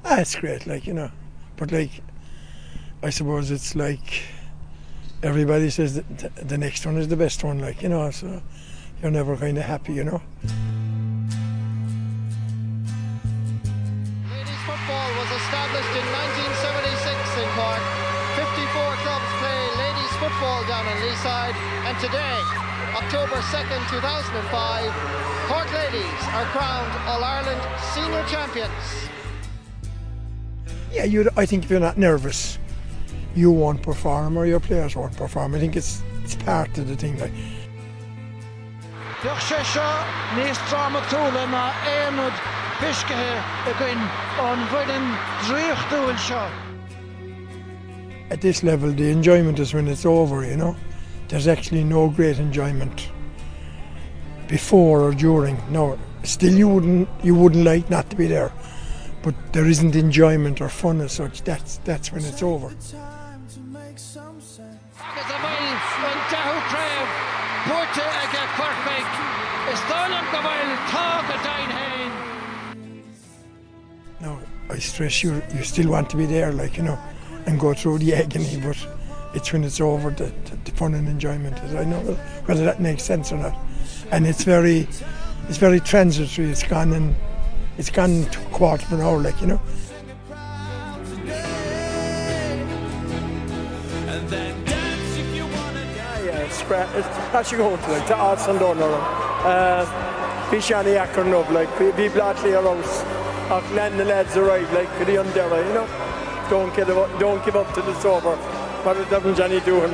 It's great, but I suppose it's like everybody says that the next one is the best one, so you're never kind of happy. Ladies football was established in 1976 in Cork. 54 clubs play ladies football down in Leaside, and today, October 2nd, 2005, Cork ladies are crowned All-Ireland senior champions. Yeah, I think if you're not nervous, you won't perform or your players won't perform. I think it's part of the thing. At this level, the enjoyment is when it's over, There's actually no great enjoyment before or during. No, still you wouldn't like not to be there, but there isn't enjoyment or fun as such. That's when it's over. Now, I stress you still want to be there, and go through the agony, but it's when it's over that the fun and enjoyment is. I know whether that makes sense or not. And it's very transitory. It's gone to a quarter of an hour, It's actually going to arts and donor. Bishani Akernov, be blatly around. Len the lads arrive, for the Undera, Don't give up till it's over. What it doesn't Johnny doing.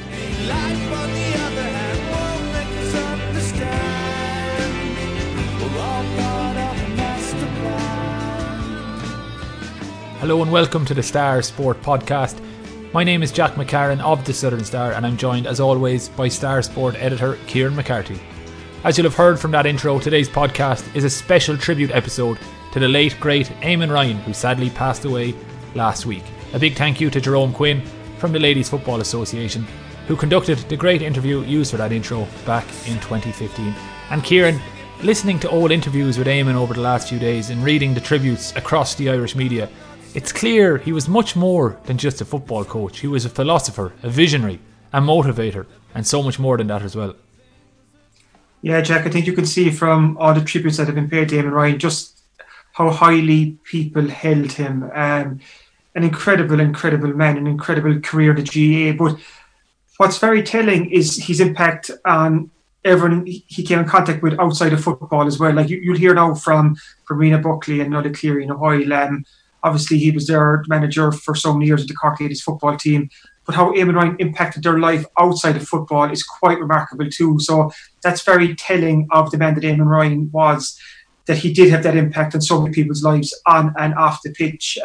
Hello and welcome to the Star Sport Podcast. My name is Jack McCarran of the Southern Star, and I'm joined as always by Star Sport editor Kieran McCarthy. As you'll have heard from that intro, today's podcast is a special tribute episode to the late great Eamon Ryan, who sadly passed away last week. A big thank you to Jerome Quinn from the Ladies Football Association, who conducted the great interview used for that intro back in 2015. And Kieran, listening to old interviews with Eamon over the last few days and reading the tributes across the Irish media, it's clear he was much more than just a football coach. He was a philosopher, a visionary, a motivator, and so much more than that as well. Yeah, Jack, I think you can see from all the tributes that have been paid to Eamon Ryan just how highly people held him. An incredible man, an incredible career at the GAA. But what's very telling is his impact on everyone he came in contact with outside of football as well. You'll hear now from Rena Buckley and Nola Cleary in a while. Obviously, he was their manager for so many years at the Cork Ladies football team. But how Eamon Ryan impacted their life outside of football is quite remarkable too. So that's very telling of the man that Eamon Ryan was, that he did have that impact on so many people's lives on and off the pitch.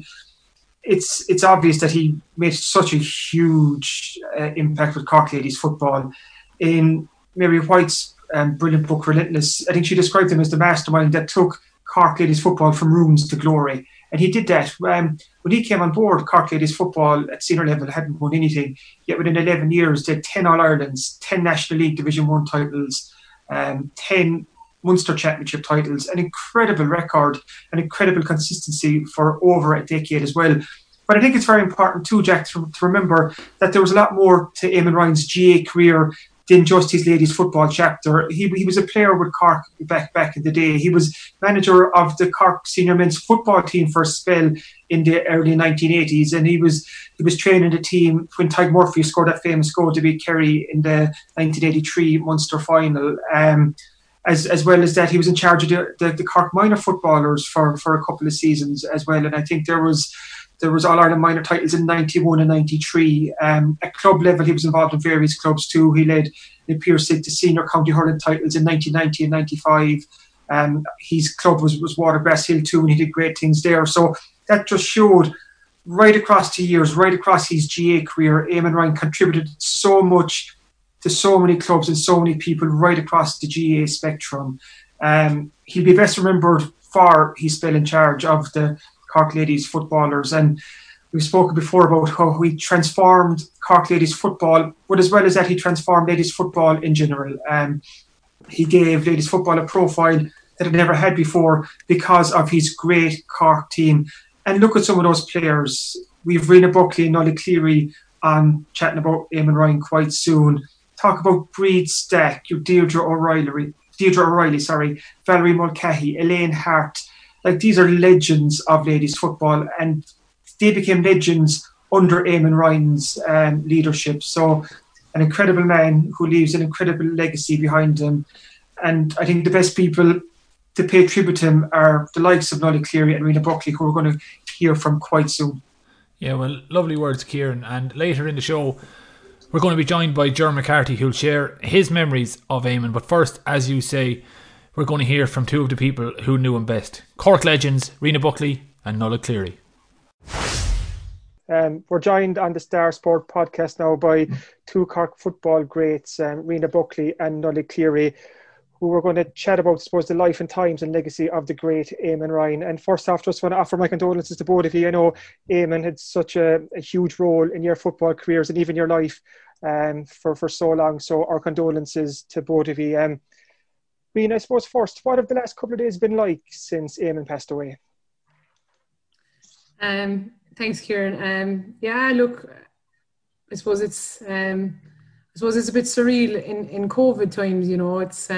It's obvious that he made such a huge impact with Cork Ladies football. In Mary White's brilliant book, Relentless, I think she described him as the mastermind that took Cork Ladies football from ruins to glory. And he did that. When he came on board, Cork Ladies football at senior level hadn't won anything. Yet within 11 years, they had 10 All-Irelands, 10 National League Division 1 titles, 10 Munster Championship titles, an incredible record, an incredible consistency for over a decade as well. But I think it's very important too, Jack, to remember that there was a lot more to Eamon Ryan's GAA career than just his ladies football chapter. He was a player with Cork back in the day. He was manager of the Cork senior men's football team for a spell in the early 1980s, and he was training the team when Tadhg Murphy scored that famous goal to beat Kerry in the 1983 Munster final. As well as that, he was in charge of the Cork minor footballers for a couple of seasons as well. And I think there was All-Ireland minor titles in 91 and 93. At club level, he was involved in various clubs too. He led the Pierce to senior county hurling titles in 1990 and 95. His club was Watergrass Hill too, and he did great things there. So that just showed right across the years, right across his GAA career, Eamon Ryan contributed so much to so many clubs and so many people right across the GAA spectrum. He'll be best remembered for his spell in charge of the Cork Ladies footballers, and we've spoken before about how he transformed Cork Ladies football, but as well as that, he transformed ladies football in general. He gave ladies football a profile that it never had before because of his great Cork team. And look at some of those players. We've Rena Buckley and Ollie Cleary chatting about Eamon Ryan quite soon. Talk about Breed Stack, your Deirdre O'Reilly, Valerie Mulcahy, Elaine Hart. Like, these are legends of ladies football, and they became legends under Eamon Ryan's leadership. So an incredible man who leaves an incredible legacy behind him. And I think the best people to pay tribute to him are the likes of Nolly Cleary and Rena Buckley, who we're going to hear from quite soon. Yeah, well, lovely words, Kieran. And later in the show, we're going to be joined by Ger McCarthy, who'll share his memories of Eamon. But first, as you say, we're going to hear from two of the people who knew him best. Cork legends, Rena Buckley and Nola Cleary. We're joined on the Star Sport podcast now by two Cork football greats, Rena Buckley and Nolly Cleary, who we're going to chat about, I suppose, the life and times and legacy of the great Eamon Ryan. And first off, just want to offer my condolences to both of you. I know Eamon had such a huge role in your football careers and even your life for so long. So our condolences to both of you. Rena, I suppose first, what have the last couple of days been like since Eamon passed away? Thanks, Kieran. Yeah, look, I suppose it's a bit surreal in COVID times. You know, it's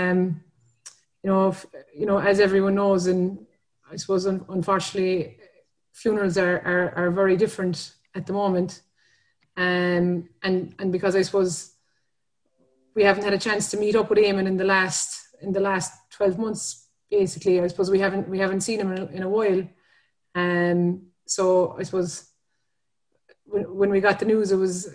as everyone knows, and I suppose unfortunately, funerals are very different at the moment, and because I suppose we haven't had a chance to meet up with Eamon in the last 12 months. Basically, I suppose we haven't seen him in a while. So I suppose when we got the news, it was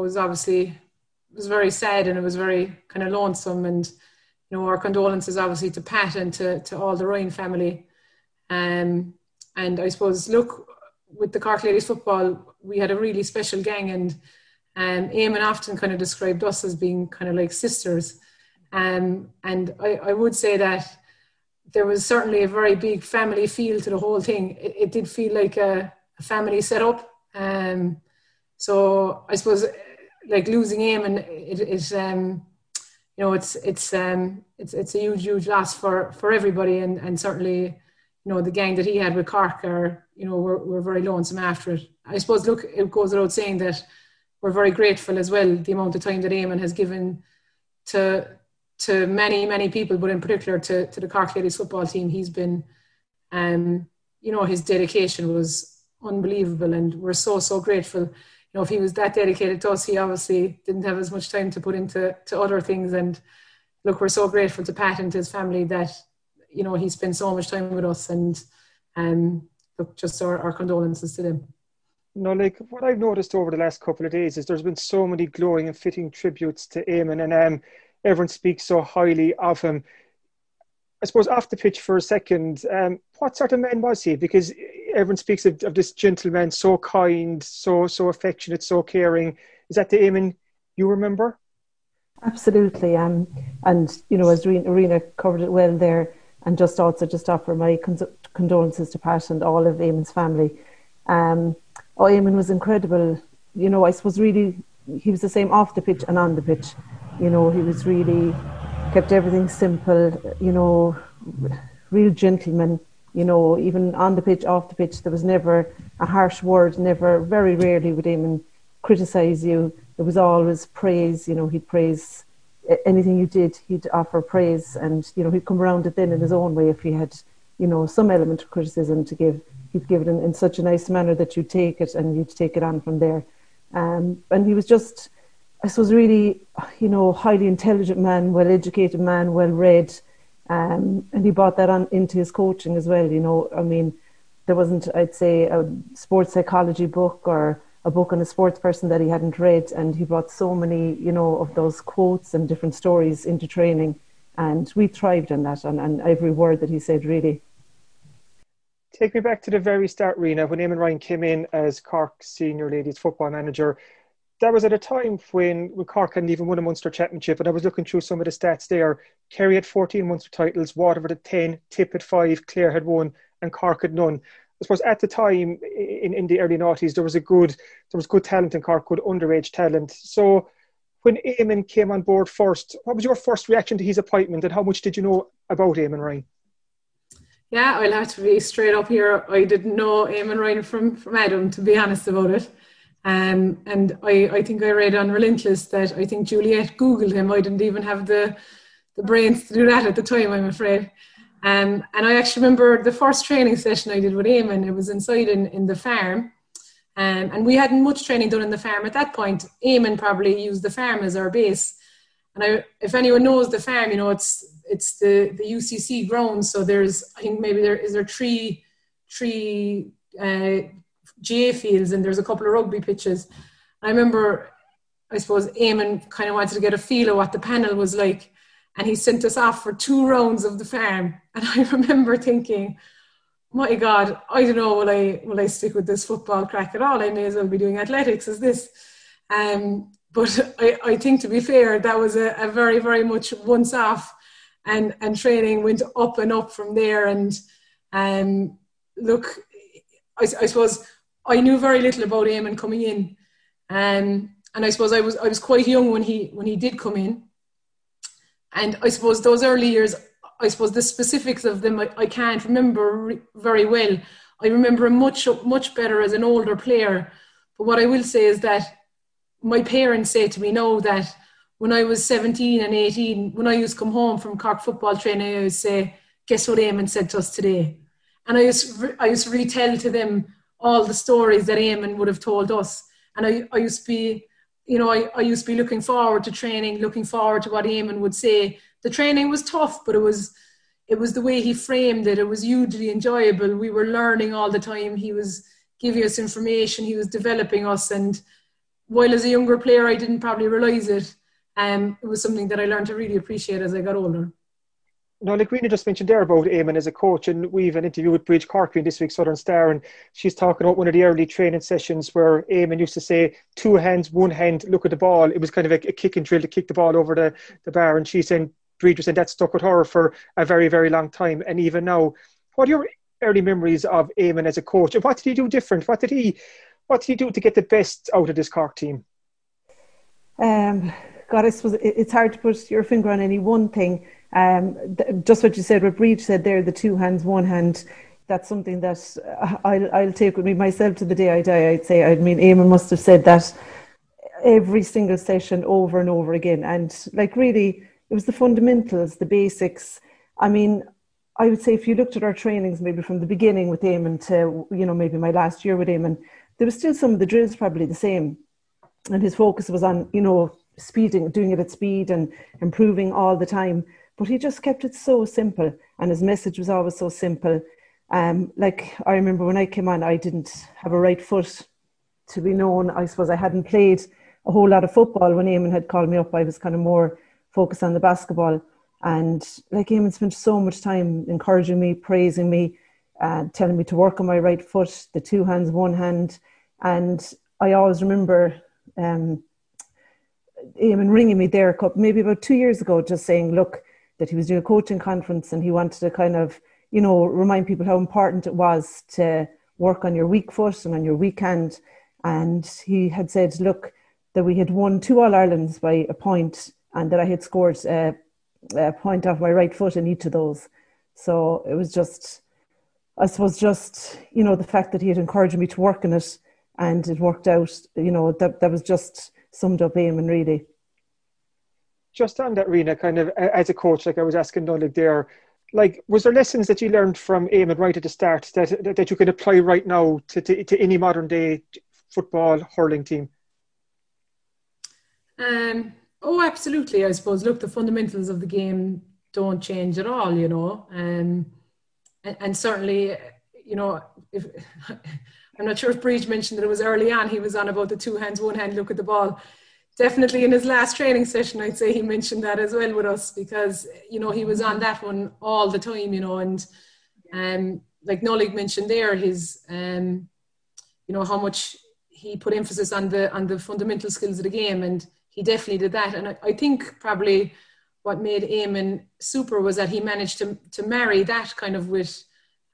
very sad, and it was very kind of lonesome. And our condolences obviously to Pat and to all the Ryan family. And I suppose, look, with the Cork Ladies football, we had a really special gang, and Eamon often kind of described us as being kind of like sisters. And I would say that there was certainly a very big family feel to the whole thing. It did feel like a family setup. So I suppose, like, losing Eamon, it's a huge loss for everybody, and certainly, the gang that he had with Cork were very lonesome after it. I suppose, look, it goes without saying that we're very grateful as well, the amount of time that Eamon has given to many people, but in particular to the Cork Ladies football team. He's been, his dedication was unbelievable, and we're so grateful. If he was that dedicated to us, he obviously didn't have as much time to put into other things. And look, we're so grateful to Pat and to his family that, he spent so much time with us, and look, just our condolences to them. No, like, what I've noticed over the last couple of days is there's been so many glowing and fitting tributes to Eamon, and everyone speaks so highly of him. I suppose, off the pitch for a second, what sort of man was he? Because everyone speaks of this gentleman, so kind, so affectionate, so caring. Is that the Eamon you remember? Absolutely. And as Rena covered it well there, and just offer my condolences to Pat and all of Eamon's family. Eamon was incredible. I suppose really he was the same off the pitch and on the pitch. He was really kept everything simple, real gentleman. Even on the pitch, off the pitch, there was never a harsh word, very rarely would Eamon criticise you. There was always praise. He'd praise anything you did, he'd offer praise, and he'd come around it then in his own way. If he had some element of criticism to give, he'd give it in such a nice manner that you'd take it and you'd take it on from there. And he was just, I suppose, really, highly intelligent man, well-educated man, well-read, and he brought that on into his coaching as well. There wasn't, I'd say, a sports psychology book or a book on a sports person that he hadn't read, and he brought so many, of those quotes and different stories into training, and we thrived on that, and every word that he said, really. Take me back to the very start, Rena, when Eamon Ryan came in as Cork senior ladies football manager. That was at a time when Cork hadn't even won a Munster Championship, and I was looking through some of the stats there. Kerry had 14 Munster titles, Waterford had 10, Tip had 5, Clare had 1, and Cork had none. I suppose at the time, in the early noughties, there was good talent in Cork, good underage talent. So when Eamon came on board first, what was your first reaction to his appointment, and how much did you know about Eamon Ryan? Yeah, I'll have to be straight up here. I didn't know Eamon Ryan from Adam, to be honest about it. And I think I read on Relentless that I think Juliet Googled him. I didn't even have the brains to do that at the time, I'm afraid. And I actually remember the first training session I did with Eamon. It was inside in the farm. And we hadn't much training done in the farm at that point. Eamon probably used the farm as our base. And if anyone knows the farm, it's the UCC grounds. So there's, I think maybe there is three GA fields, and there's a couple of rugby pitches. I remember, I suppose, Eamon kind of wanted to get a feel of what the panel was like, and he sent us off for 2 rounds of the farm. And I remember thinking, my God, I don't know, will I stick with this football crack at all? I may as well be doing athletics as this. But I think, to be fair, that was a very, very much once off, and training went up and up from there. And look, I suppose I knew very little about Eamon coming in, and I suppose I was quite young when he did come in. And I suppose those early years, I suppose the specifics of them I can't remember very well. I remember him much better as an older player. But what I will say is that my parents say to me now that when I was 17 and 18, when I used to come home from Cork football training, I would say, guess what Eamon said to us today? And I used to retell to them all the stories that Eamon would have told us. And I used to be, I used to be looking forward to training, looking forward to what Eamon would say. The training was tough, but it was the way he framed it. It was hugely enjoyable. We were learning all the time. He was giving us information. He was developing us. And while as a younger player, I didn't probably realise it. It was something that I learned to really appreciate as I got older. No, like Rena just mentioned there about Eamon as a coach, and we've an interview with Bridge Corky in this week's Southern Star, and she's talking about one of the early training sessions where Eamon used to say, 2 hands, 1 hand, look at the ball. It was kind of a kicking drill to kick the ball over the bar, and she's saying, Bridge was saying that stuck with her for a very, very long time. And even now, what are your early memories of Eamon as a coach, and what did he do different? What did he do to get the best out of this Cork team? God, I suppose it's hard to put your finger on any one thing. Just what you said, what Breach said there, the 2 hands, 1 hand, that's something that I'll take with me myself to the day I die, I'd say. I mean, Eamon must have said that every single session over and over again. And like really, it was the fundamentals, the basics. I mean, I would say if you looked at our trainings, maybe from the beginning with Eamon to, maybe my last year with Eamon, there was still some of the drills probably the same. And his focus was on, speeding, doing it at speed and improving all the time. But he just kept it so simple, and his message was always so simple. Like I remember when I came on, I didn't have a right foot to be known. I suppose I hadn't played a whole lot of football when Eamon had called me up. I was kind of more focused on the basketball. And like Eamon spent so much time encouraging me, praising me, telling me to work on my right foot, the 2 hands, 1 hand. And I always remember Eamon ringing me there maybe about 2 years ago, just saying, look, that he was doing a coaching conference and he wanted to kind of, remind people how important it was to work on your weak foot and on your weak hand. And he had said, look, that we had won 2 All-Irelands by a point, and that I had scored a point off my right foot in each of those. So it was just, I suppose, the fact that he had encouraged me to work on it, and it worked out, that was just summed up Eamon, really. Just on that, Rena, kind of as a coach, like I was asking Nolik there, like, was there lessons that you learned from Eamon right at the start that you can apply right now to any modern day football hurling team? Oh, absolutely. I suppose, look, the fundamentals of the game don't change at all, and certainly, if I'm not sure if Breach mentioned that it was early on, he was on about the 2 hands, 1 hand, look at the ball. Definitely in his last training session, I'd say he mentioned that as well with us, because, he was on that one all the time, and like Nolik mentioned there, his, how much he put emphasis on the fundamental skills of the game, and he definitely did that. And I think probably what made Eamon super was that he managed to marry that kind of with,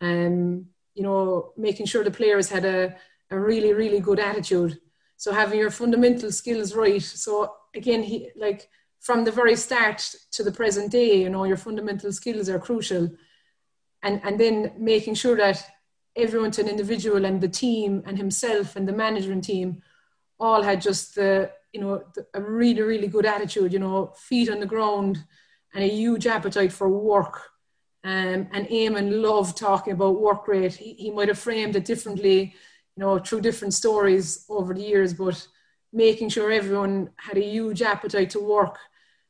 making sure the players had a really, really good attitude. So having your fundamental skills right. So again, he, like, from the very start to the present day, your fundamental skills are crucial. and then making sure that everyone to an individual and the team and himself and the management team all had just a really, really good attitude, feet on the ground and a huge appetite for work. And Eamon loved talking about work rate. He might have framed it differently, through different stories over the years, but making sure everyone had a huge appetite to work,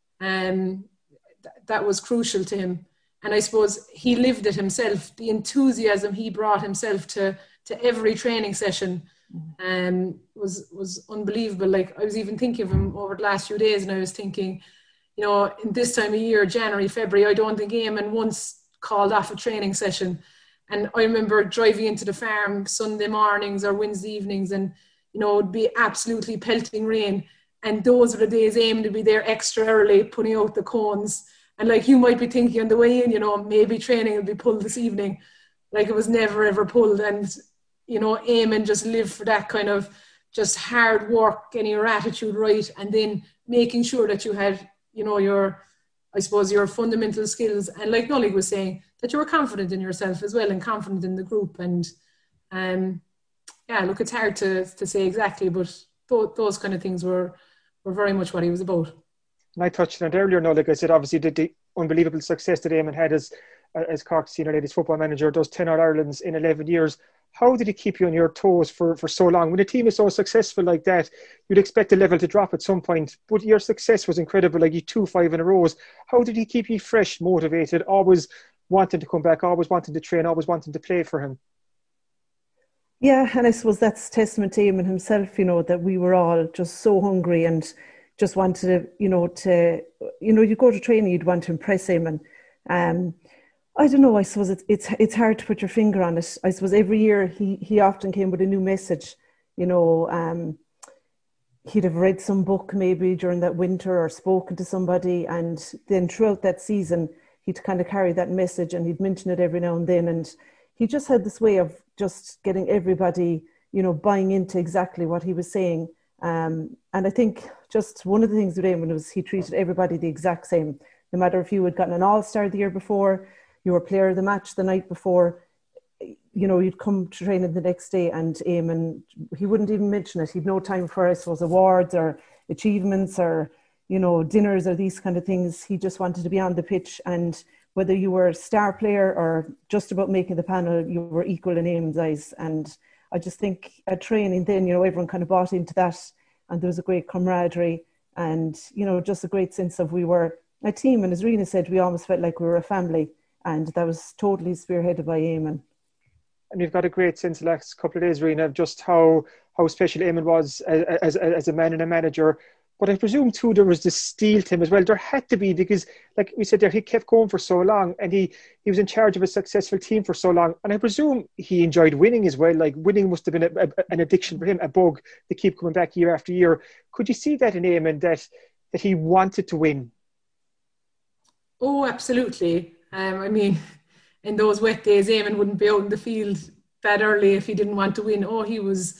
that was crucial to him. And I suppose he lived it himself. The enthusiasm he brought himself to every training session was unbelievable. Like, I was even thinking of him over the last few days, and I was thinking, in this time of year, January, February, I don't think Eamon once called off a training session. And I remember driving into the farm Sunday mornings or Wednesday evenings, and it would be absolutely pelting rain, and those were the days Eamon would be there extra early putting out the cones. And like, you might be thinking on the way in, maybe training will be pulled this evening. Like, it was never ever pulled. And Eamon just lived for that kind of just hard work, getting your attitude right, and then making sure that you had your fundamental skills, and like Nolly was saying, that you were confident in yourself as well and confident in the group. And look, it's hard to say exactly, but those kind of things were very much what he was about. And I touched on it earlier, Nolly. Like I said, obviously the unbelievable success that Eamon had as Cork Senior Ladies football manager, does 10 All-Irelands in 11 years. How did he keep you on your toes for so long? When a team is so successful like that, you'd expect the level to drop at some point, but your success was incredible, like you 2-5 in a row. How did he keep you fresh, motivated, always wanting to come back, always wanting to train, always wanting to play for him? Yeah, and I suppose that's testament to Eamon himself, that we were all just so hungry and just wanted to, you go to training, you'd want to impress Eamon. I don't know, I suppose it's hard to put your finger on it. I suppose every year he often came with a new message. He'd have read some book maybe during that winter or spoken to somebody, and then throughout that season he'd kind of carry that message, and he'd mention it every now and then. And he just had this way of just getting everybody, buying into exactly what he was saying. And I think just one of the things with Eamon was he treated everybody the exact same. No matter if you had gotten an All-Star the year before, you were player of the match the night before, you'd come to training the next day, and Eamon, he wouldn't even mention it. He'd no time for, I suppose, awards or achievements or, dinners or these kind of things. He just wanted to be on the pitch, and whether you were a star player or just about making the panel, you were equal in Eamon's eyes. And I just think at training then, everyone kind of bought into that, and there was a great camaraderie and, just a great sense of we were a team. And as Rena said, we almost felt like we were a family, and that was totally spearheaded by Eamon. And you've got a great sense the last couple of days, Rena, of just how special Eamon was as a man and a manager. But I presume too there was this steel to him as well. There had to be, because like we said there, he kept going for so long, and he was in charge of a successful team for so long. And I presume he enjoyed winning as well. Like, winning must have been an addiction for him, a bug to keep coming back year after year. Could you see that in Eamon, that he wanted to win? Oh, absolutely. In those wet days, Eamon wouldn't be out in the field that early if he didn't want to win. Oh, he was,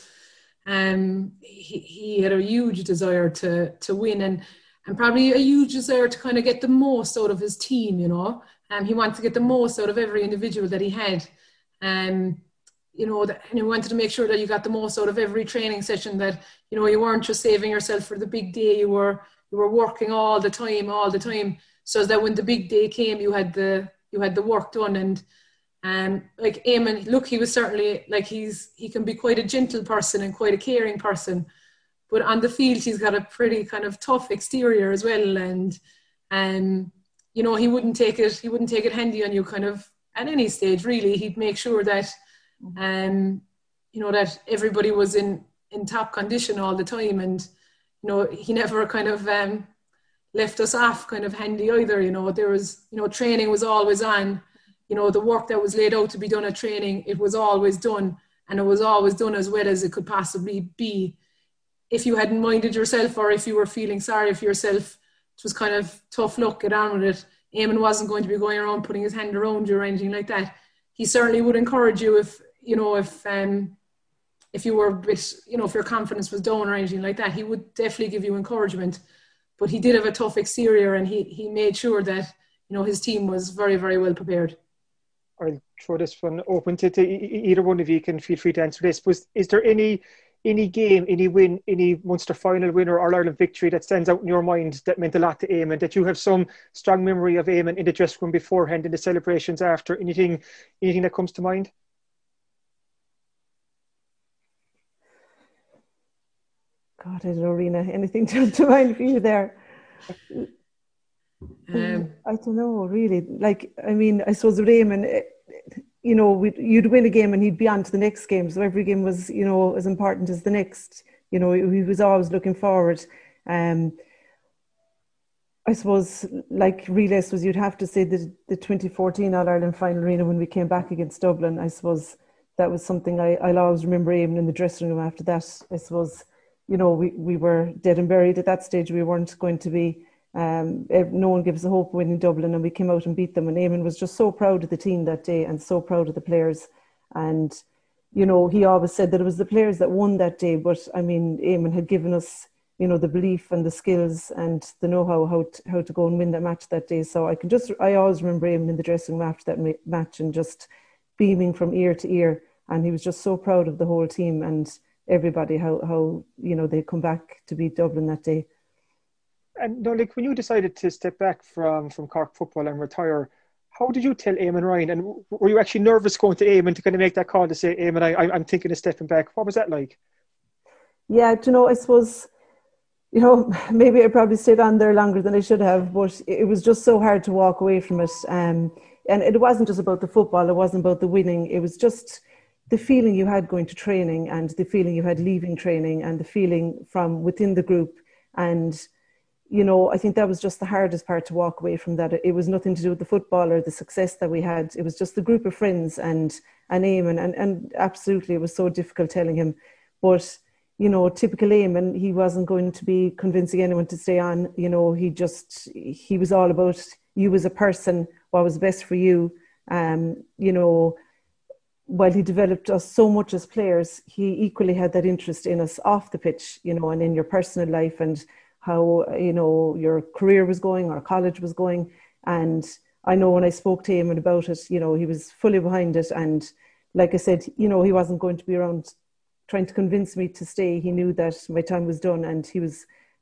he had a huge desire to win, and probably a huge desire to kind of get the most out of his team, he wanted to get the most out of every individual that he had. And he wanted to make sure that you got the most out of every training session, that, you weren't just saving yourself for the big day, you were working all the time, so that when the big day came, you had the work done. And like Eamon, look, he was certainly, like, he can be quite a gentle person and quite a caring person, but on the field he's got a pretty kind of tough exterior as well. And he wouldn't take it handy on you kind of at any stage really. He'd make sure that that everybody was in top condition all the time, and he never kind of left us off kind of handy either. There was, training was always on. The work that was laid out to be done at training, it was always done, and it was always done as well as it could possibly be. If you hadn't minded yourself, or if you were feeling sorry for yourself, it was kind of tough luck, get on with it. Eamon wasn't going to be going around putting his hand around you or anything like that. He certainly would encourage you if you were a bit, if your confidence was down or anything like that. He would definitely give you encouragement. But he did have a tough exterior, and he made sure that, his team was very, very well prepared. I'll throw this one open to either one of you. Can feel free to answer this. Is there any game, any win, any Munster final win or All-Ireland victory that stands out in your mind that meant a lot to Eamon, that you have some strong memory of Eamon in the dressing room beforehand, in the celebrations after? Anything that comes to mind? God, I don't know, Rena, anything to mind for you there? I don't know, really. Like, I mean, I suppose with Eamon, you know, you'd win a game and he'd be on to the next game. So every game was, you know, as important as the next. You know, he was always looking forward. I suppose, like Relays was, you'd have to say the 2014 All-Ireland final, arena when we came back against Dublin. I suppose that was something I'll always remember Eamon in the dressing room after that. I suppose, you know, we were dead and buried at that stage. We weren't going to be, no one gives us hope winning Dublin, and we came out and beat them. And Eamon was just so proud of the team that day and so proud of the players. And, you know, he always said that it was the players that won that day. But, I mean, Eamon had given us, you know, the belief and the skills and the know-how how to go and win that match that day. So I always remember Eamon in the dressing room after that match and just beaming from ear to ear. And he was just so proud of the whole team and everybody, how you know, they come back to beat Dublin that day. And no, like, when you decided to step back from Cork football and retire, how did you tell Eamon Ryan? And were you actually nervous going to Eamon to kind of make that call to say, Eamon, I'm thinking of stepping back? What was that like? Yeah, you know, I suppose, you know, maybe I probably stayed on there longer than I should have, but it was just so hard to walk away from it. And it wasn't just about the football, it wasn't about the winning, it was just the feeling you had going to training and the feeling you had leaving training and the feeling from within the group. And, you know, I think that was just the hardest part, to walk away from that. It was nothing to do with the football or the success that we had. It was just the group of friends and Eamon. And absolutely, it was so difficult telling him. But, you know, typical Eamon, he wasn't going to be convincing anyone to stay on. You know, he was all about you as a person, what was best for you. You know, while he developed us so much as players, he equally had that interest in us off the pitch, you know, and in your personal life and how, you know, your career was going or college was going. And I know when I spoke to him about it, you know, he was fully behind it. And like I said, you know, he wasn't going to be around trying to convince me to stay. He knew that my time was done, and he was,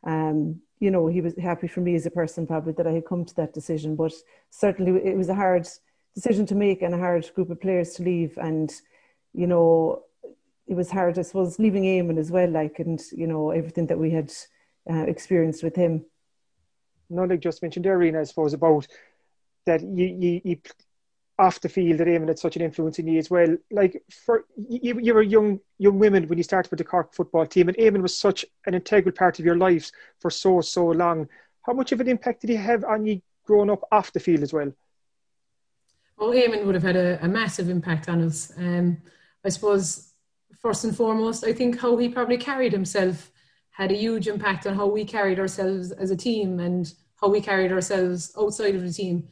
you know, he was happy for me as a person probably that I had come to that decision. But certainly it was a hard decision to make and a hard group of players to leave. And, you know, it was hard, I suppose, leaving Eamon as well, like, and, you know, everything that we had experienced with him. No, like just mentioned there, Rena, I suppose, about that you off the field, that Eamon had such an influence in you as well. Like, for you were young women when you started with the Cork football team, and Eamon was such an integral part of your lives for so long. How much of an impact did he have on you growing up off the field as well? Oh, Eamon would have had a massive impact on us. I suppose, first and foremost, I think how he probably carried himself had a huge impact on how we carried ourselves as a team and how we carried ourselves outside of the team.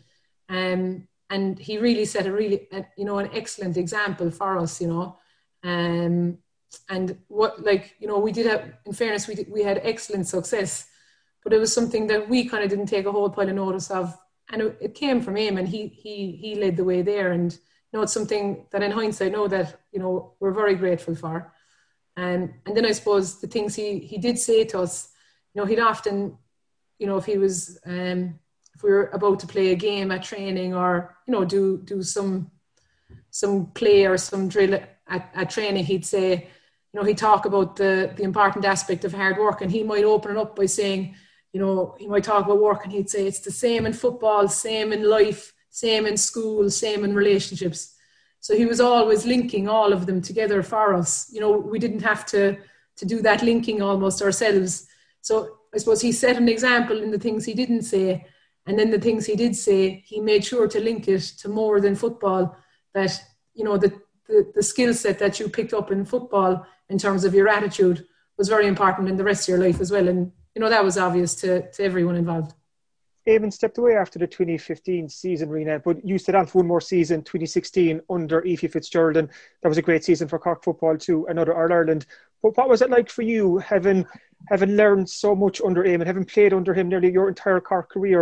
And he really set an excellent example for us, you know. And what, like, you know, we did have, in fairness, we had excellent success, but it was something that we kind of didn't take a whole pile of notice of. And it came from him, and he led the way there. And, you know, it's something that in hindsight, know that, you know, we're very grateful for. And then I suppose the things he did say to us, you know, he'd often, you know, if he was, if we were about to play a game at training, or, you know, do some play or some drill at training, he'd say, you know, he'd talk about the important aspect of hard work, and he might open it up by saying, you know, he might talk about work and he'd say it's the same in football, same in life, same in school, same in relationships. So he was always linking all of them together for us. You know, we didn't have to do that linking almost ourselves. So I suppose he set an example in the things he didn't say. And then the things he did say, he made sure to link it to more than football, that, you know, the skill set that you picked up in football in terms of your attitude was very important in the rest of your life as well. And, you know, that was obvious to everyone involved. Eamon stepped away after the 2015 season, Rena, but you stayed on for one more season, 2016, under Aoife Fitzgerald, and that was a great season for Cork football too, another All-Ireland. But what was it like for you, having learned so much under Eamon, having played under him nearly your entire Cork career?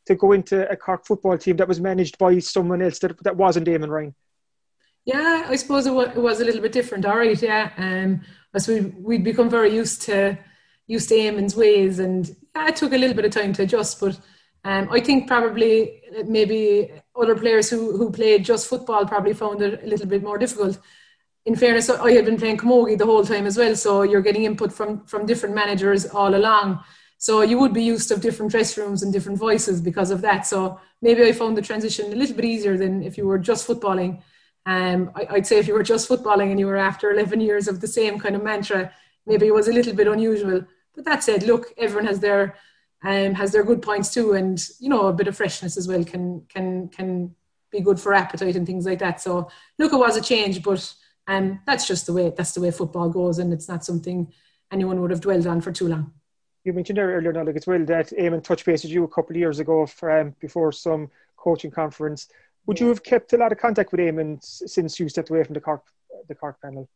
to go into a Cork football team that was managed by someone else that wasn't Eamon Ryan? Yeah, I suppose it was a little bit different. All right, yeah. As we'd become very used to Eamon's ways, and it took a little bit of time to adjust. But I think probably maybe other players who played just football probably found it a little bit more difficult. In fairness, I had been playing camogie the whole time as well, so you're getting input from different managers all along. So you would be used to different dress rooms and different voices because of that. So maybe I found the transition a little bit easier than if you were just footballing. I'd say if you were just footballing and you were after 11 years of the same kind of mantra, maybe it was a little bit unusual. But that said, look, everyone has their good points too, and a bit of freshness as well can be good for appetite and things like that. So look, it was a change, but that's the way football goes, and it's not something anyone would have dwelled on for too long. You mentioned there earlier, Nollaig, as well, that Eamon touched base with you a couple of years ago before some coaching conference. Would you have kept a lot of contact with Eamon since you stepped away from the Cork panel?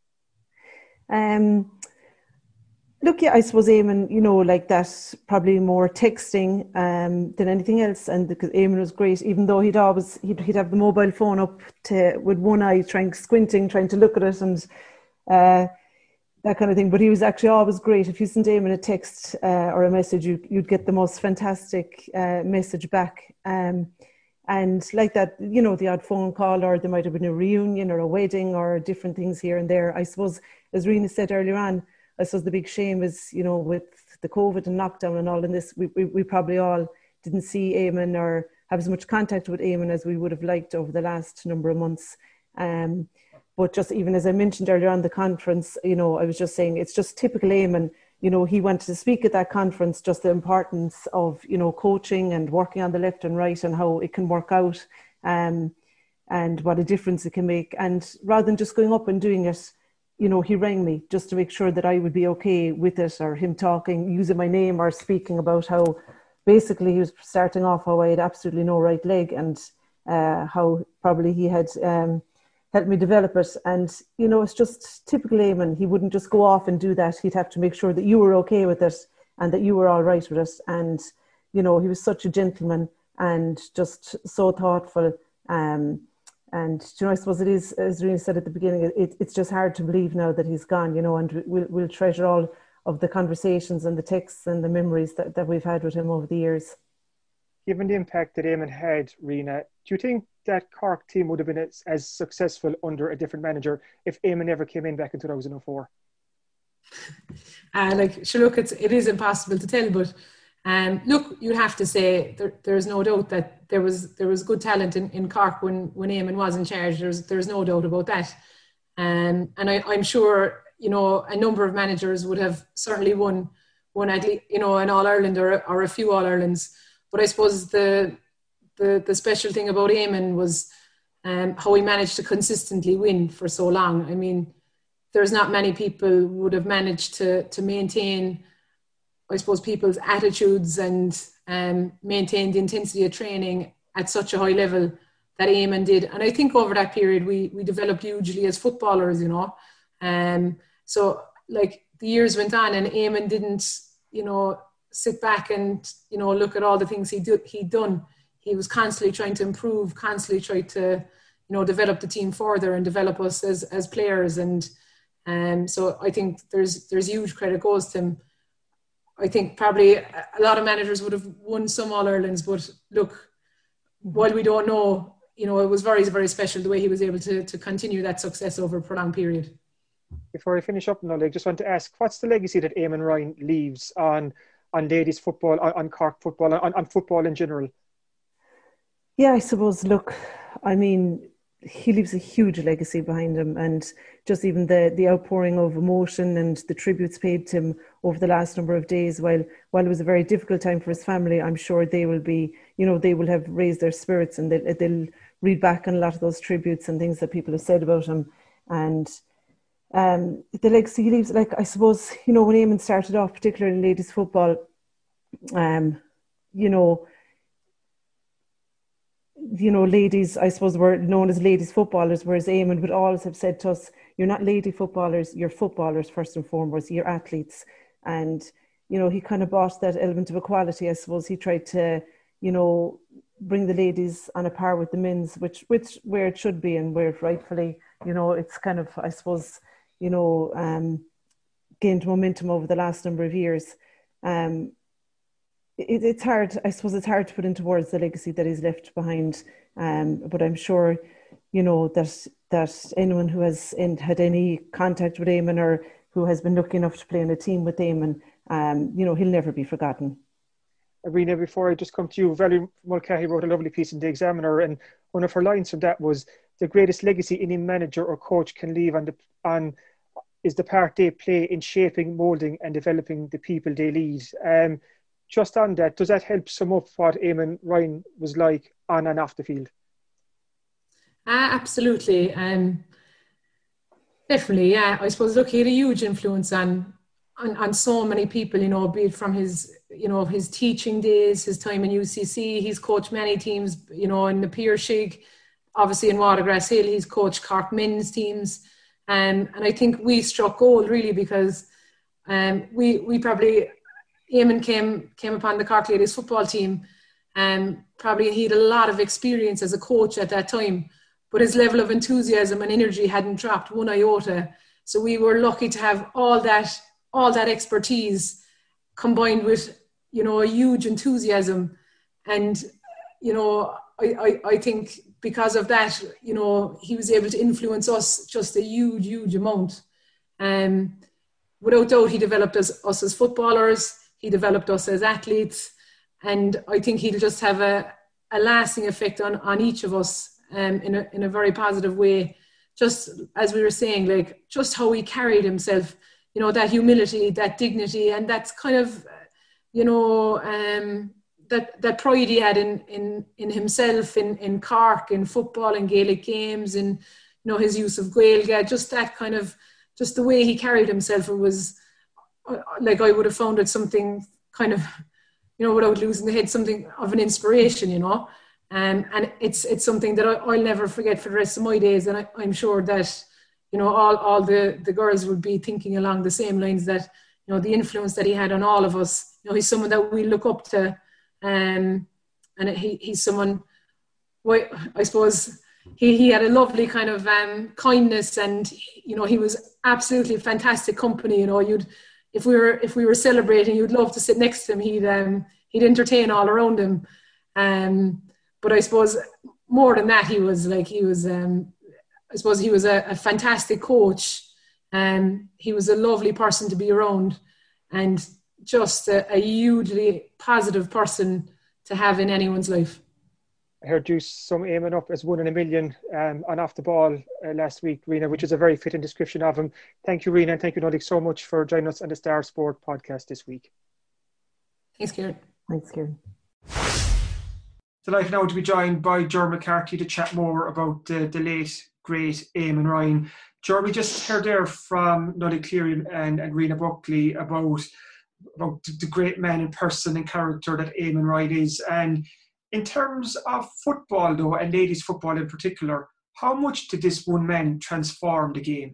Look, yeah, I suppose Eamon, like that, probably more texting than anything else. And because Eamon was great, even though he'd have the mobile phone up with one eye, trying to look at it and that kind of thing. But he was actually always great. If you sent Eamon a text or a message, you'd get the most fantastic message back. And like that, the odd phone call, or there might have been a reunion or a wedding or different things here and there. I suppose, as Rena said earlier on, I suppose the big shame is, with the COVID and lockdown and all in this, we probably all didn't see Eamon or have as much contact with Eamon as we would have liked over the last number of months. But just even as I mentioned earlier on the conference, I was just saying it's just typical Eamon. He wanted to speak at that conference, just the importance of, coaching and working on the left and right and how it can work out and what a difference it can make. And rather than just going up and doing it, he rang me just to make sure that I would be okay with it, or him talking, using my name or speaking about how basically he was starting off how I had absolutely no right leg and how probably he had helped me develop it. And, it's just typical Eamon. He wouldn't just go off and do that. He'd have to make sure that you were okay with it and that you were all right with it. And, he was such a gentleman and just so thoughtful. And I suppose it is, as Rena said at the beginning, it's just hard to believe now that he's gone, and we'll treasure all of the conversations and the texts and the memories that we've had with him over the years. Given the impact that Eamon had, Rena, do you think that Cork team would have been as successful under a different manager if Eamon never came in back in 2004? Look, it is impossible to tell, but look, you'd have to say there's no doubt that there was good talent in Cork when Eamon was in charge. There's no doubt about that. And I'm sure, a number of managers would have certainly won at least, an All-Ireland or a few All-Irelands. But I suppose the special thing about Eamon was how he managed to consistently win for so long. I mean, there's not many people who would have managed to maintain, I suppose, people's attitudes and maintain the intensity of training at such a high level that Eamon did. And I think over that period, we developed hugely as footballers, So, the years went on and Eamon didn't, sit back and, look at all the things he'd done. He was constantly trying to improve, constantly trying to, develop the team further and develop us as players. And so I think there's huge credit goes to him. I think probably a lot of managers would have won some All-Irelands, but look, while we don't know, it was very, very special the way he was able to continue that success over a prolonged period. Before I finish up, Nollaig, I just want to ask, what's the legacy that Eamon Ryan leaves on ladies football, on Cork football, on football in general? Yeah, I suppose, look, I mean, he leaves a huge legacy behind him, and just even the outpouring of emotion and the tributes paid to him over the last number of days, while it was a very difficult time for his family, I'm sure they will be, they will have raised their spirits, and they'll read back on a lot of those tributes and things that people have said about him. And the legacy he leaves, I suppose, when Eamon started off, particularly in ladies football, ladies, I suppose, were known as ladies footballers, whereas Eamon would always have said to us, you're not lady footballers, you're footballers first and foremost, you're athletes. And, he kind of brought that element of equality. I suppose he tried to, you know, bring the ladies on a par with the men's, which where it should be and where it rightfully, you know, it's kind of, I suppose, you know, gained momentum over the last number of years. It's hard, I suppose it's hard to put into words the legacy that he's left behind. But I'm sure, you know, that anyone who has had any contact with Eamon or who has been lucky enough to play in a team with Eamon, you know, he'll never be forgotten. Rena, before I just come to you, Valerie Mulcahy wrote a lovely piece in The Examiner, and one of her lines from that was, the greatest legacy any manager or coach can leave on is the part they play in shaping, moulding and developing the people they lead. Just on that, does that help sum up what Eamon Ryan was like on and off the field? Absolutely. Definitely, yeah. I suppose, look, he had a huge influence on so many people, you know, be it from his, you know, his teaching days, his time in UCC. He's coached many teams, you know, in the Pearshig, obviously in Watergrass Hill. He's coached Cork men's teams. And I think we struck gold really because we probably, Eamon came upon the Cork ladies football team, and probably he had a lot of experience as a coach at that time, but his level of enthusiasm and energy hadn't dropped one iota. So we were lucky to have all that expertise combined with, you know, a huge enthusiasm. And, you know, I think because of that, you know, he was able to influence us just a huge amount. Without doubt, he developed us as footballers. He developed us as athletes. And I think he'll just have a lasting effect on each of us in a very positive way. Just as we were saying, like, just how he carried himself, you know, that humility, that dignity, and that's kind of, you know, that pride he had in himself, in Cork, in football, in Gaelic games, in, you know, his use of Gaeilge, just that kind of, just the way he carried himself. It was like, I would have found it something kind of, you know, without losing the head, something of an inspiration, you know. And it's something that I'll never forget for the rest of my days. And I'm sure that, you know, all the girls would be thinking along the same lines, that, you know, the influence that he had on all of us. You know, he's someone that we look up to. And he's someone, well, I suppose he had a lovely kind of kindness, and, you know, he was absolutely fantastic company. You know, if we were celebrating, you'd love to sit next to him. He'd entertain all around him. But I suppose more than that, he was a fantastic coach, and he was a lovely person to be around, and just a hugely positive person to have in anyone's life. I heard you sum Eamon up as 1 in a million on Off the Ball last week, Rena, which is a very fitting description of him. Thank you, Rena, and thank you, Nolik, so much for joining us on the Star Sport podcast this week. Thanks, Kieran. Thanks, Kieran. Delighted now to be joined by Ger McCarthy to chat more about the late, great Eamon Ryan. Ger, we just heard there from Nolik Cleary and Rena Buckley about the great man in person and character that Eamon Ryan is. And in terms of football, though, and ladies' football in particular, how much did this one man transform the game?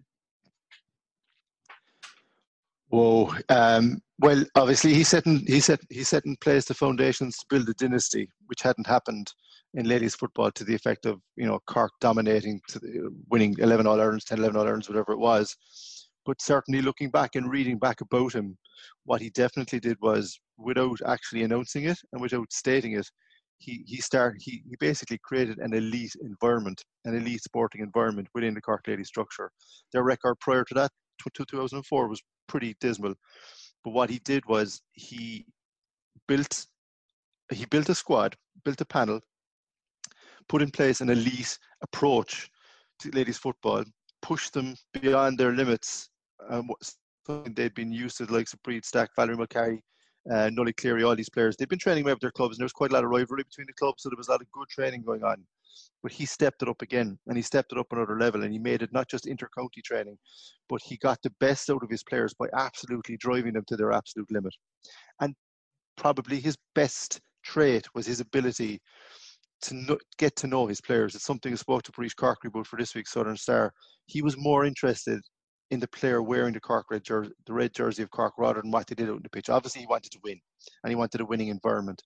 Whoa. Well, obviously, he set in place the foundations to build a dynasty, which hadn't happened in ladies' football to the effect of, you know, Cork dominating, winning 11 All-Irelands, 10 11 All-Irelands, whatever it was. But certainly, looking back and reading back about him, what he definitely did was, without actually announcing it and without stating it, he basically created an elite environment, an elite sporting environment within the Cork ladies structure. Their record prior to that, 2004, was pretty dismal. But what he did was he built a squad, built a panel, put in place an elite approach to ladies football, pushed them beyond their limits. They'd been used to the likes of Breed Stack, Valerie Mulcahy, Nolik Cleary, all these players. They'd been training away with their clubs, and there was quite a lot of rivalry between the clubs, so there was a lot of good training going on. But he stepped it up again, and he stepped it up another level, and he made it not just inter-county training, but he got the best out of his players by absolutely driving them to their absolute limit. And probably his best trait was his ability to get to know his players. It's something I spoke to Patrice Corkery about for this week's Southern Star. He was more interested in the player wearing the red jersey of Cork, rather than what they did out on the pitch. Obviously, he wanted to win, and he wanted a winning environment.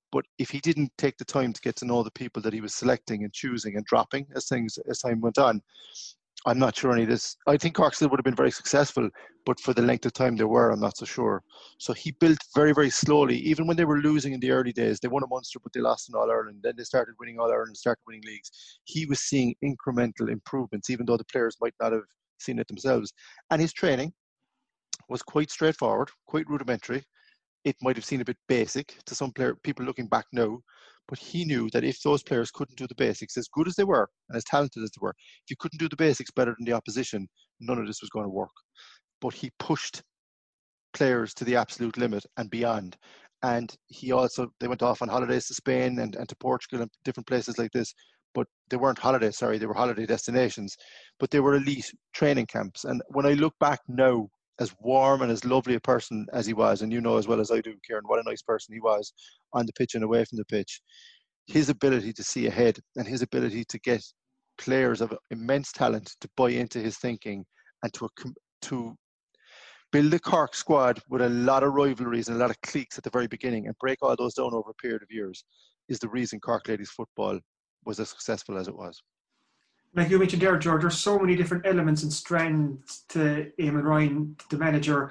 But if he didn't take the time to get to know the people that he was selecting and choosing and dropping as time went on, I'm not sure any of this. I think Cork still would have been very successful, but for the length of time they were, I'm not so sure. So he built very, very slowly. Even when they were losing in the early days, they won a Munster, but they lost in All-Ireland. Then they started winning All-Ireland, started winning leagues. He was seeing incremental improvements, even though the players might not have seen it themselves. And his training was quite straightforward, quite rudimentary. It might have seemed a bit basic to some people looking back now, but he knew that if those players couldn't do the basics, as good as they were and as talented as they were, if you couldn't do the basics better than the opposition, none of this was going to work. But he pushed players to the absolute limit and beyond. And they went off on holidays to Spain and to Portugal and different places like this. But they weren't holidays, they were holiday destinations. But they were elite training camps. And when I look back now, as warm and as lovely a person as he was, and you know as well as I do, Kieran, what a nice person he was on the pitch and away from the pitch, his ability to see ahead and his ability to get players of immense talent to buy into his thinking and to build a Cork squad with a lot of rivalries and a lot of cliques at the very beginning and break all those down over a period of years is the reason Cork Ladies football was as successful as it was. Like you mentioned there, George, there's so many different elements and strands to Eamon Ryan, the manager.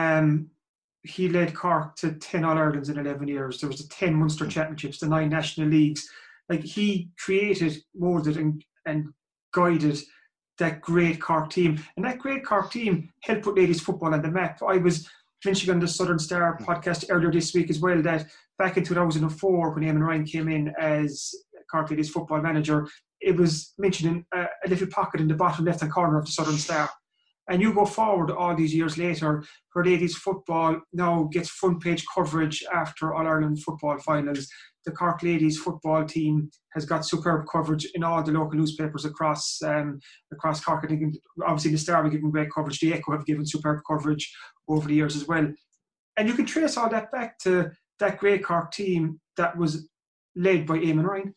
He led Cork to 10 All-Irelands in 11 years. There was the 10 Munster Championships, the 9 National Leagues. Like he created, moulded and guided that great Cork team. And that great Cork team helped put ladies football on the map. I was mentioning on the Southern Star podcast earlier this week as well that back in 2004 when Eamon Ryan came in as Cork Ladies football manager, it was mentioned in a little pocket in the bottom left-hand corner of the Southern Star. And you go forward all these years later, where ladies football now gets front-page coverage after All-Ireland football finals. The Cork Ladies football team has got superb coverage in all the local newspapers across Cork. I think obviously the Star have given great coverage. The Echo have given superb coverage over the years as well. And you can trace all that back to that great Cork team that was led by Eamon Ryan.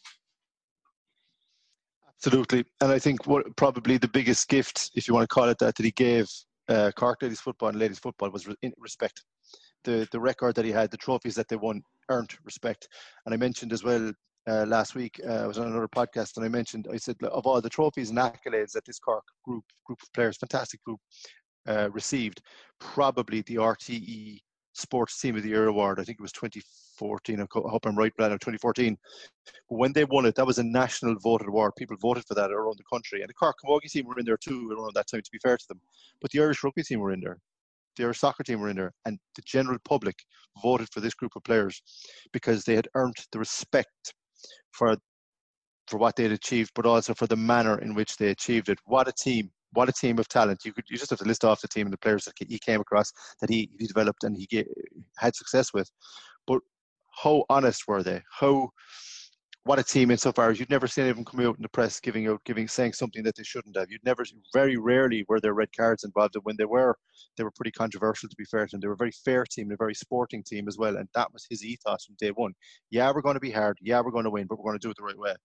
Absolutely. And I think probably the biggest gift, if you want to call it that he gave Cork Ladies football and ladies football was respect. The record that he had, the trophies that they won, earned respect. And I mentioned as well last week, I was on another podcast and I said, of all the trophies and accolades that this Cork group of players, fantastic group, received, probably the RTE Sports Team of the Year award, I think it was 2014, I hope I'm right, Brad, 2014. But when they won it, that was a national voted award. People voted for that around the country. And the Cork Camogie team were in there too around that time, to be fair to them. But the Irish rugby team were in there. The Irish soccer team were in there. And the general public voted for this group of players because they had earned the respect for what they had achieved, but also for the manner in which they achieved it. What a team. What a team of talent. You just have to list off the team and the players that he came across, that he developed and he had success with. But how honest were they? What a team insofar as you'd never seen any of them come out in the press saying something that they shouldn't have. Very rarely were there red cards involved, and when they were pretty controversial, to be fair to them. They were a very fair team and a very sporting team as well, and that was his ethos from day one. Yeah, we're going to be hard. Yeah, we're going to win, but we're going to do it the right way.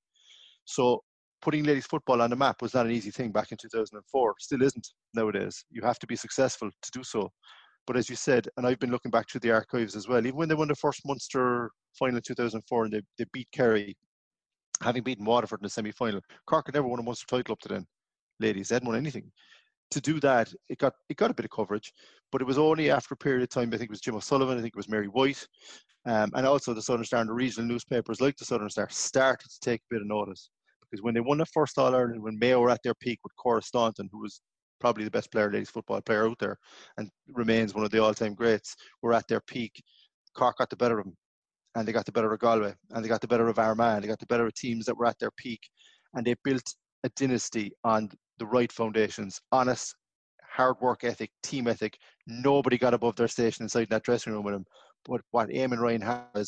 So putting ladies football on the map was not an easy thing back in 2004. Still isn't nowadays. You have to be successful to do so. But as you said, and I've been looking back through the archives as well, even when they won the first Munster final in 2004 and they beat Kerry, having beaten Waterford in the semi-final, Cork had never won a Munster title up to then. Ladies, they hadn't won anything. To do that, it got a bit of coverage, but it was only after a period of time. I think it was Jim O'Sullivan, I think it was Mary White, and also the Southern Star and the regional newspapers like the Southern Star started to take a bit of notice. Because when they won the first All-Ireland, when Mayo were at their peak with Cora Staunton, who was probably the best ladies football player out there and remains one of the all-time greats, were at their peak, Cork got the better of them. And they got the better of Galway, and they got the better of Armagh, they got the better of teams that were at their peak. And they built a dynasty on the right foundations: honest, hard work ethic, team ethic. Nobody got above their station inside that dressing room with him. But what Eamon Ryan has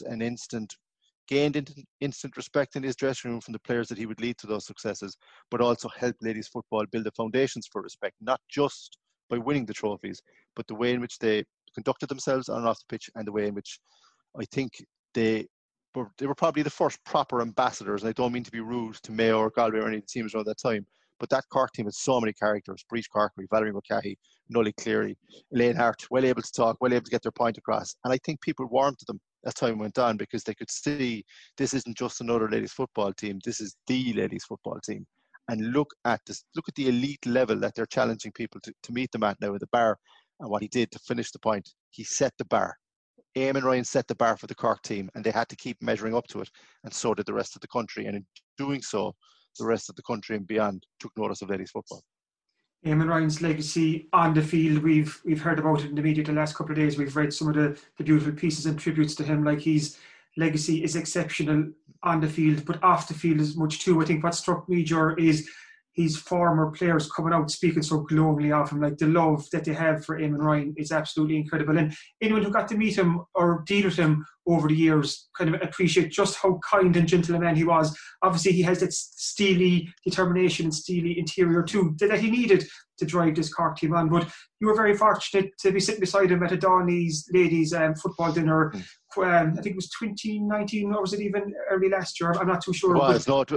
gained instant respect in his dressing room from the players that he would lead to those successes, but also help ladies football build the foundations for respect, not just by winning the trophies, but the way in which they conducted themselves on and off the pitch, and the way in which I think they were probably the first proper ambassadors. And I don't mean to be rude to Mayo or Galway or any of the teams around that time, but that Cork team had so many characters: Breach Corkery, Valerie McCahey, Nolly Cleary, Elaine Hart, well able to talk, well able to get their point across. And I think people warmed to them as time went on, because they could see this isn't just another ladies football team. This is the ladies football team. And look at the elite level that they're challenging people to meet them at now at the bar. And what he did to finish the point, he set the bar. Eamon Ryan set the bar for the Cork team, and they had to keep measuring up to it, and so did the rest of the country. And in doing so, the rest of the country and beyond took notice of ladies football. Eamon Ryan's legacy on the field, we've heard about it in the media the last couple of days. We've read some of the beautiful pieces and tributes to him. Like, his legacy is exceptional on the field, but off the field is much too. I think what struck me, Ger, is his former players coming out speaking so glowingly of him. Like, the love that they have for Eamon Ryan is absolutely incredible. And anyone who got to meet him or deal with him over the years kind of appreciate just how kind and gentle a man he was. Obviously, he has that steely determination and steely interior too that he needed to drive this Cork team on. But you were very fortunate to be sitting beside him at a Donny's ladies football dinner. I think it was 2019, or was it even early last year? I'm not too sure. Well, it's not.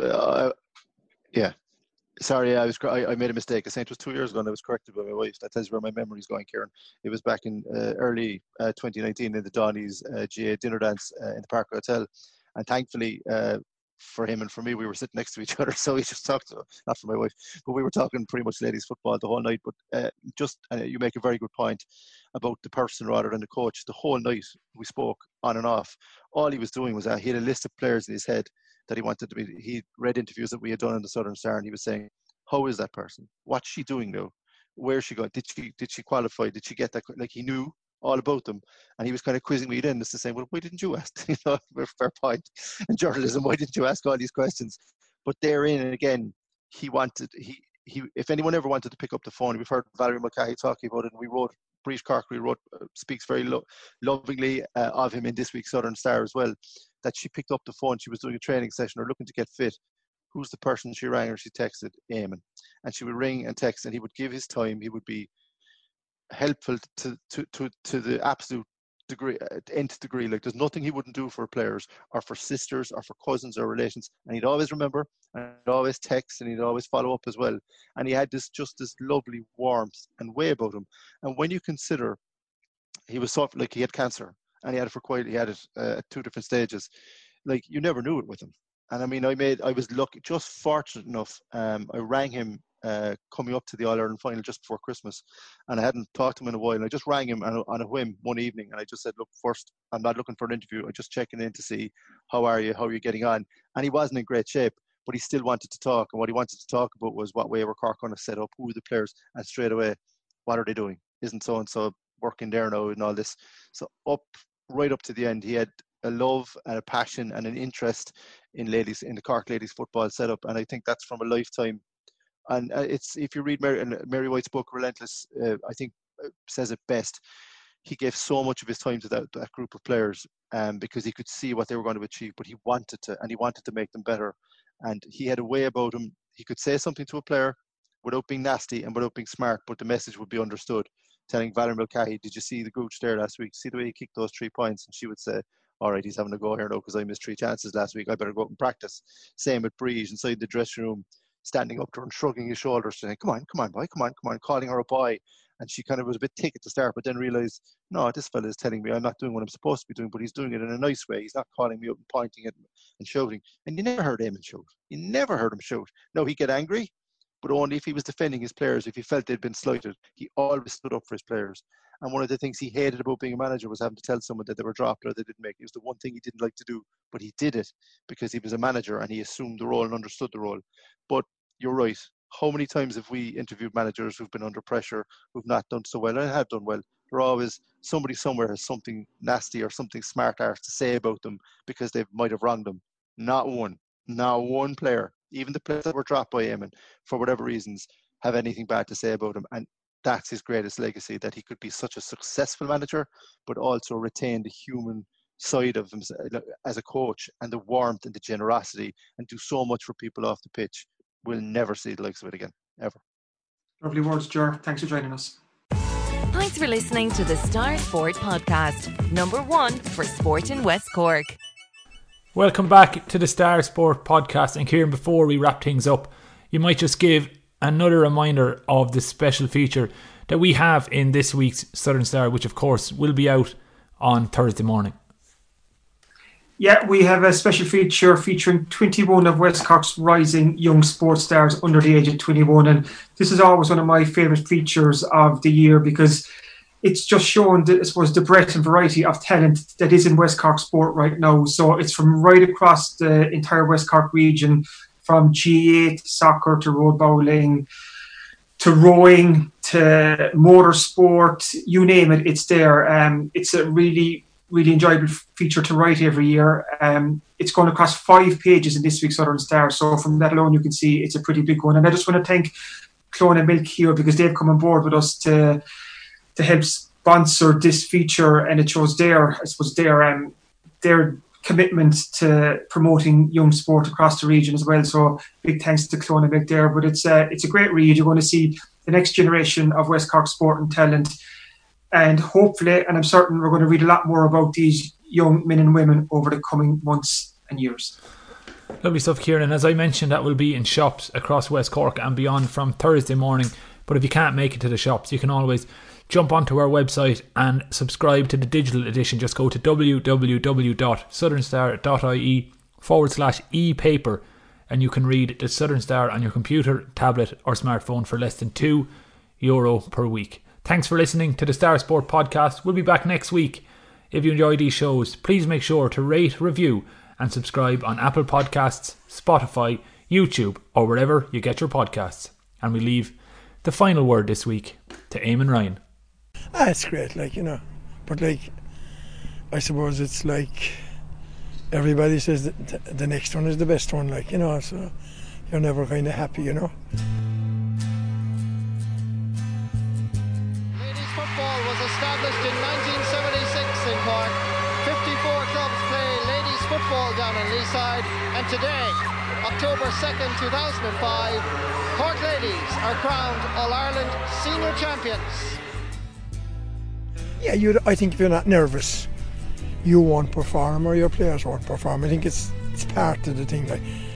Yeah. Sorry, I made a mistake. I think it was 2 years ago, and I was corrected by my wife. That tells you where my memory's going, Kieran. It was back in early 2019 in the Donny's GA dinner dance in the Park Hotel. And thankfully, for him and for me, we were sitting next to each other. So we just talked, not for my wife, but we were talking pretty much ladies football the whole night. But you make a very good point about the person rather than the coach. The whole night we spoke on and off. All he was doing was he had a list of players in his head that he wanted to be. He read interviews that we had done in the Southern Star, and he was saying, how is that person? What's she doing now? Where's she going? Did she qualify? Did she get that? Like, he knew all about them, and he was kind of quizzing me then as to say, well, why didn't you ask? Fair point in journalism. Why didn't you ask all these questions? But therein, and again, he if anyone ever wanted to pick up the phone, we've heard Valerie Mulcahy talking about it, and we wrote, Breach Cork speaks very lovingly of him in this week's Southern Star as well, that she picked up the phone. She was doing a training session or looking to get fit. Who's the person she rang or she texted? Eamon. And she would ring and text, and he would give his time. He would be helpful to the absolute degree, nth degree. Like, there's nothing he wouldn't do for players or for sisters or for cousins or relations. And he'd always remember, and he'd always text, and he'd always follow up as well. And he had this lovely warmth and way about him. And when you consider he was suffering, like, he had cancer, and he had it at 2 different stages. Like, you never knew it with him. And I mean, I was lucky, just fortunate enough. I rang him coming up to the All-Ireland final just before Christmas, and I hadn't talked to him in a while. And I just rang him on a whim one evening, and I just said, look, first, I'm not looking for an interview. I'm just checking in to see how are you getting on. And he wasn't in great shape, but he still wanted to talk. And what he wanted to talk about was what way were Cork going to set up, who are the players, and straight away, what are they doing? Isn't so-and-so working there now and all this? So right up to the end, he had a love and a passion and an interest in the Cork ladies football setup, and I think that's from a lifetime. And it's, if you read Mary White's book Relentless, I think says it best. He gave so much of his time to that group of players, because he could see what they were going to achieve, but he wanted to make them better. And he had a way about him. He could say something to a player without being nasty and without being smart, but the message would be understood. Telling Valerie Mulcahy, did you see the gooch there last week? See the way he kicked those 3 points? And she would say, all right, he's having a go here now because I missed 3 chances last week. I better go out and practice. Same with Breege inside the dressing room, standing up to her and shrugging his shoulders, saying, come on, boy, come on, calling her a boy. And she kind of was a bit thick at the start, but then realised, no, this fella is telling me I'm not doing what I'm supposed to be doing, but he's doing it in a nice way. He's not calling me up and pointing at me and shouting. And you never heard Eamon shout. You never heard him shout. No, he'd get angry, but only if he was defending his players. If he felt they'd been slighted, he always stood up for his players. And one of the things he hated about being a manager was having to tell someone that they were dropped or they didn't make it. It was the one thing he didn't like to do, but he did it because he was a manager and he assumed the role and understood the role. But you're right. How many times have we interviewed managers who've been under pressure, who've not done so well and have done well? They're always, somebody somewhere has something nasty or something smart arse to say about them because they might have wronged them. Not one player, even the players that were dropped by Eamon for whatever reasons, have anything bad to say about him. And that's his greatest legacy, that he could be such a successful manager, but also retain the human side of him as a coach and the warmth and the generosity and do so much for people off the pitch. We'll never see the likes of it again, ever. Lovely words, Ger. Thanks for joining us. Thanks for listening to the Star Sport Podcast, #1 for sport in West Cork. Welcome back to the Star Sport Podcast. And Kieran, before we wrap things up, you might just give another reminder of the special feature that we have in this week's Southern Star, which of course will be out on Thursday morning. Yeah, we have a special feature featuring 21 of West Cork's rising young sports stars under the age of 21. And this is always one of my favourite features of the year because it's just shown, I suppose, the breadth and variety of talent that is in West Cork sport right now. So it's from right across the entire West Cork region, from GAA to soccer to road bowling to rowing to motorsport, you name it, it's there. It's a really enjoyable feature to write every year. It's going across 5 pages in this week's Southern Star, so from that alone you can see it's a pretty big one. And I just want to thank Clone and Milk here because they've come on board with us to help sponsor this feature, and it shows their commitment to promoting young sport across the region as well. So big thanks to Clone and Milk there. But it's a great read. You're going to see the next generation of West Cork sport and talent. And hopefully, and I'm certain, we're going to read a lot more about these young men and women over the coming months and years. Lovely stuff, Kieran. As I mentioned, that will be in shops across West Cork and beyond from Thursday morning. But if you can't make it to the shops, you can always jump onto our website and subscribe to the digital edition. Just go to www.southernstar.ie/e-paper and you can read the Southern Star on your computer, tablet or smartphone for less than €2 per week. Thanks for listening to the Star Sport Podcast. We'll be back next week. If you enjoy these shows, please make sure to rate, review and subscribe on Apple Podcasts, Spotify, YouTube or wherever you get your podcasts. And we leave the final word this week to Eamon Ryan. It's great, but I suppose it's like everybody says that the next one is the best one, so you're never kind of happy, Ladies football was established in 1976 in Cork. 54 clubs play ladies football down in Leeside, and today, October 2nd, 2005, Cork ladies are crowned All-Ireland Senior Champions. Yeah, I think if you're not nervous, you won't perform or your players won't perform. I think it's part of the thing.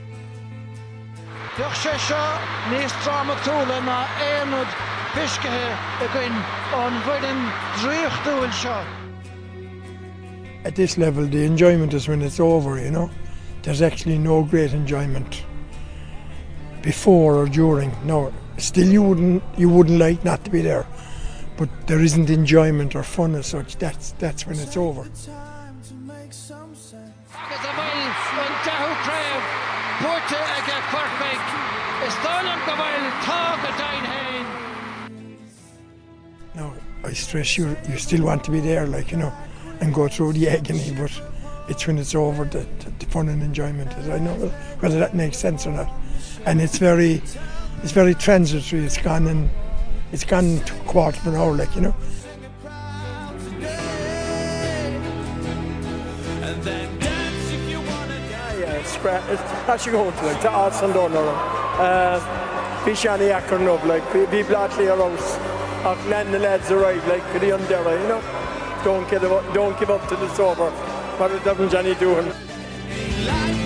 At this level, the enjoyment is when it's over, There's actually no great enjoyment before or during. No, still you wouldn't like not to be there. But there isn't enjoyment or fun as such. That's when it's over. No, I stress you still want to be there, and go through the agony, but it's when it's over that the fun and enjoyment is. I know whether that makes sense or not. And it's very transitory. It's gone to a quarter of an hour, It's great. It's actually going to Art Sundorn. Bishani Akernov, be Blattley arouse. Then the lads arrive, the Undera, Don't give up till it's over. What doesn't Johnny do him?